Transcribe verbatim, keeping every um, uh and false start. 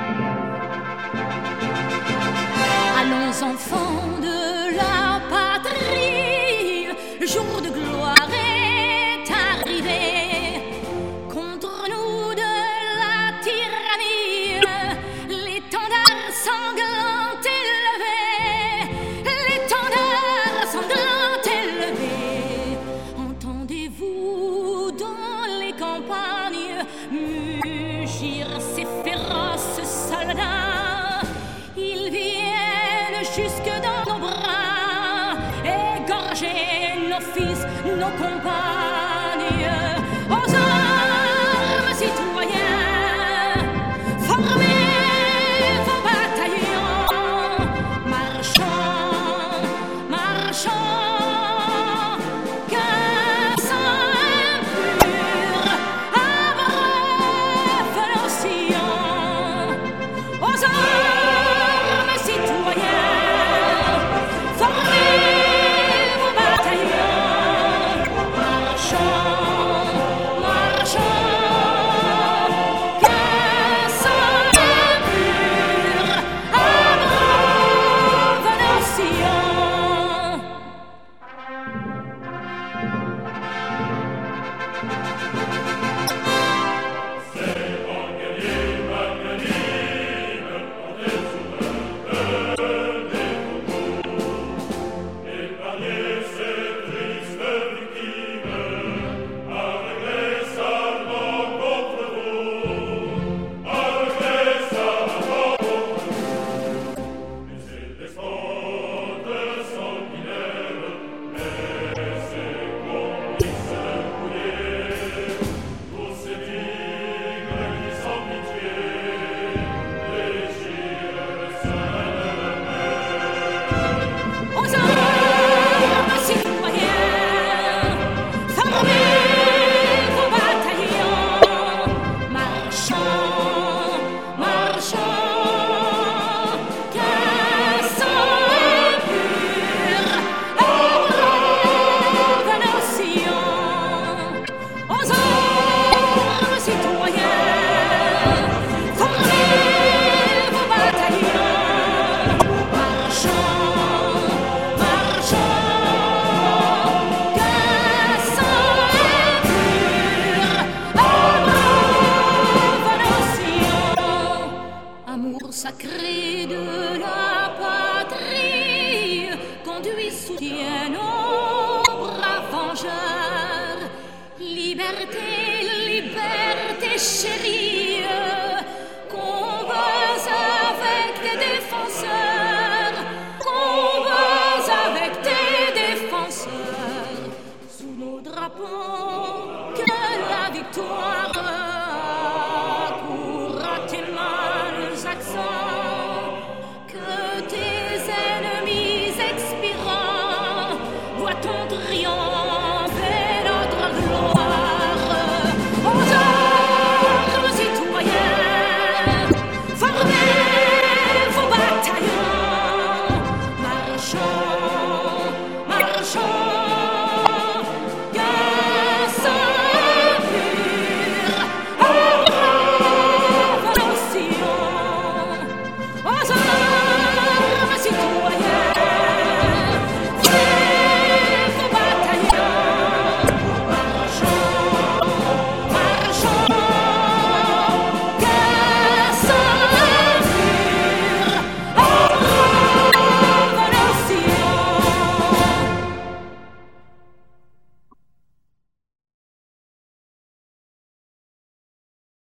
Allons enfants de la patrie, le jour de gloire est arrivé. Contre nous de la tyrannie, l'étendard sanglant élevé, l'étendard sanglant élevé. Entendez-vous dans les campagnes mugir ces féroces soldats? Ils viennent jusque dans nos bras, égorger nos fils, nos compagnes. Aux armes, citoyens, formez vos bataillons, marchons, marchons, qu'un sang impur abreuve nos sillons. Aux armes, citoyens, formez vos bataillons, marchons, marchons, qu'un sang impur abreuve nos sillons. Aux armes, citoyens, formez vos bataillons, marchons, marchons, qu'un sang impur abreuve nos sillons. Aux armes, citoyens, formez vos bataillons, marchons, marchons, qu'un sang impur abreuve nos sillons. Amour sacré de la patrie, conduit, soutient nos braves vengeurs. Liberté, liberté chérie.